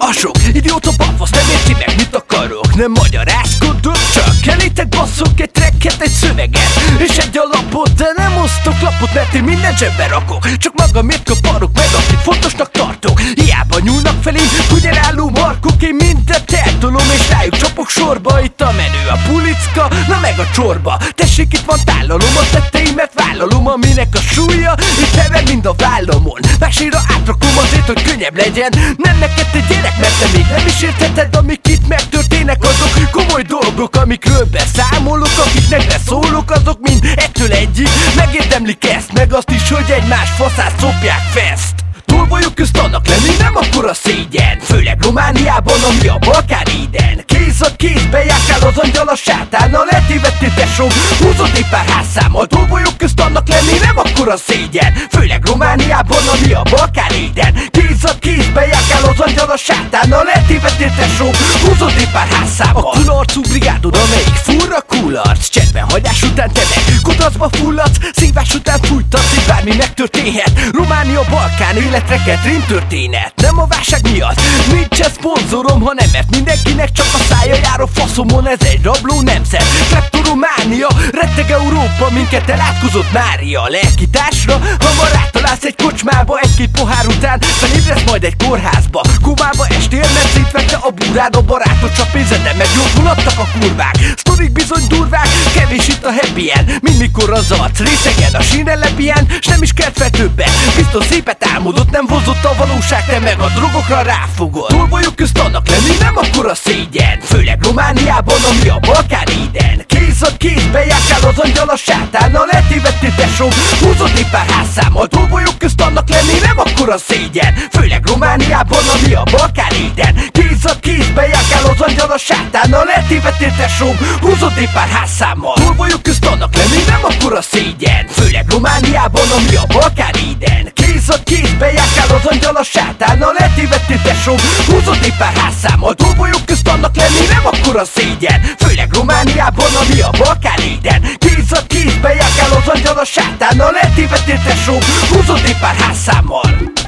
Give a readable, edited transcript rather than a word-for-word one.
A sok idióta bafasz nem érti meg mit akarok. Nem magyarázkodok, csak elétek basszok egy tracket, egy szöveget és egy alapot. De nem osztok lapot, mert én minden zsebbe rakok. Csak magamért kaparok meg, akit fontosnak tartok. Hiába nyúlnak felém, úgy elálló markok. Én mindent eltolom és rájuk csapok sorba. Itt a menő, a pulicka, na meg a csorba. Tessék, itt van tálalom, a tetteimet vállalom. Aminek a súlya, itt hever mind a vállamon. Másira átrakom azért, hogy könnyebb legyen. Nem neked te gyerek, mert te még nem is értheted, amik itt megtörténnek. Azok komoly dolgok, amikről beszámolok. Akiknek beszólok, azok mind ettől egyik megérdemlik ezt, meg azt is, hogy egymás faszát szopják fest. Tolvajok közt annak lenni nem akkora szégyen, főleg Romániában, ami a Balkán Éden. Kéz a kézbe járkál az angyal a sátánnal, eltévedtél tesóm, húzott egy pár házszámmal. Tolvajok közt annak lenni nem akkora szégyen, főleg Romániában, ami a Balkán Éden. Kéz a kézbe járkál az angyal a sátánnal, eltévedtél tesóm, húzott egy pár házszámmal. A kularcú brigádod, amelyik furra kularc, cserben hagyás után te meg kudarcba fulladsz, szívás után fújtatsz, így bármi megtörténhet. Románia, Balkán, életreket, rím-történet. Nem a válság miatt, nincsen szponzorom, hanem mert mindenkinek csak a szája jár a faszomon. Ez egy rabló nemzet, kleptorománia, retteg Európa, minket elátkozott Mária. Lelkitársra, hamar áttalálsz egy kocsmába, egy-két pohár után felébredsz majd egy kórházba. Komába estél, mert szétvette a búrád, a barátod csak pénzeden megjókulattak a kurvák. Sztorik bizony durvák, kevés itt a happy end, mint mikor az arc részegen a sínre lepien, s nem is kert fel többet. Biztos szépet álmodott, nem hozott a valóság, te meg a drogokra ráfogod. Tolvajok közt annak lenni nem akkora szégyen, főleg Romániában, ami a Balkán Éden. Kéz a kézbe járkál az angyal a sátánnal, eltévedtél tesóm, húzott egy pár házszámmal. Tolvajok közt annak lenni nem akkora szégyen, főleg Romániában, ami a Balkán Éden. Kéz a kézbe járkál az angyal a sátánnal, eltévedtél tesóm, húzott egy pár házszámmal. Tolvajok közt annak lenni nem akkora szégyen, főleg Romániában, ami a Balkán Éden. Kéz a kézbe járkál az angyal a sátánnal, eltévedtél tesóm, húzott egy pár házszámmal. Tolvajok közt annak lenni nem akkora szégyen, főleg Romániában, ami a Balkán Éden. Kéz a kézbe járkál az angyal a sátánnal, eltévedtél tesóm, húzott egy pár házszámmal.